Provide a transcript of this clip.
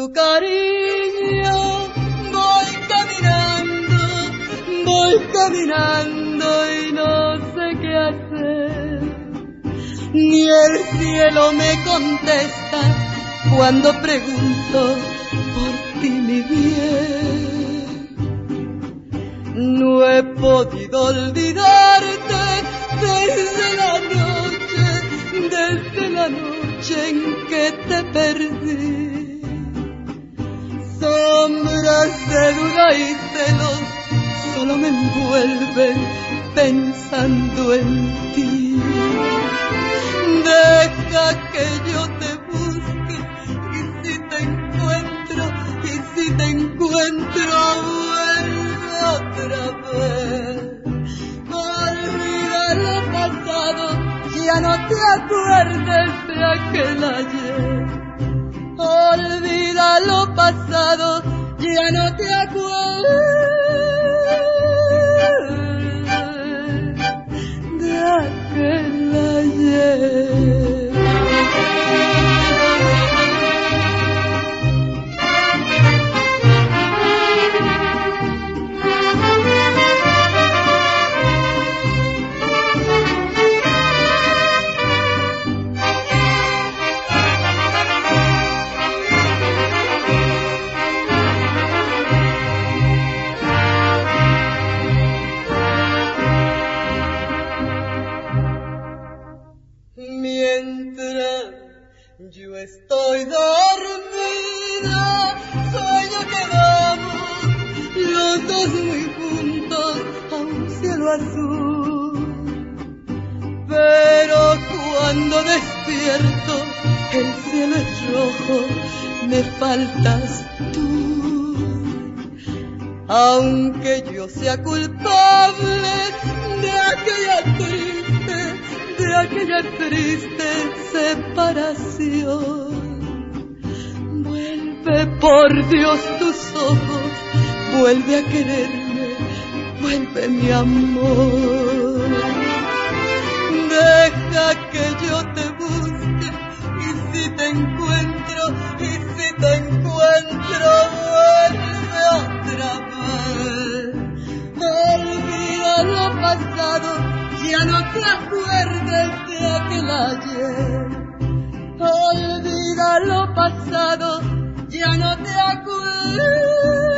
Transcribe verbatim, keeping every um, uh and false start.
tu cariño. Voy caminando, voy caminando y no sé qué hacer. Ni el cielo me contesta cuando pregunto por ti, mi bien. No he podido olvidarte desde la noche, desde la noche en que te perdí. Sombras de duda y celos solo me envuelven pensando en ti. Deja que yo te busque y si te encuentro, y si te encuentro vuelve otra vez. Olvida lo pasado, ya no te acuerdes de aquel ayer. Olvida lo pasado, ya no te acuerdes de aquel ayer. Yo estoy dormida, sueño que vamos los dos muy juntos a un cielo azul. Pero cuando despierto el cielo es rojo, me faltas tú. Aunque yo sea culpable de aquella triste, de aquella triste separación, vuelve por Dios tus ojos, vuelve a quererme, vuelve mi amor. Deja que yo te busque y si te encuentro, y si te encuentro vuelve otra vez. Olvida lo pasado, ya no te acuerdes de aquel ayer. Olvida lo pasado, ya no te acuerdes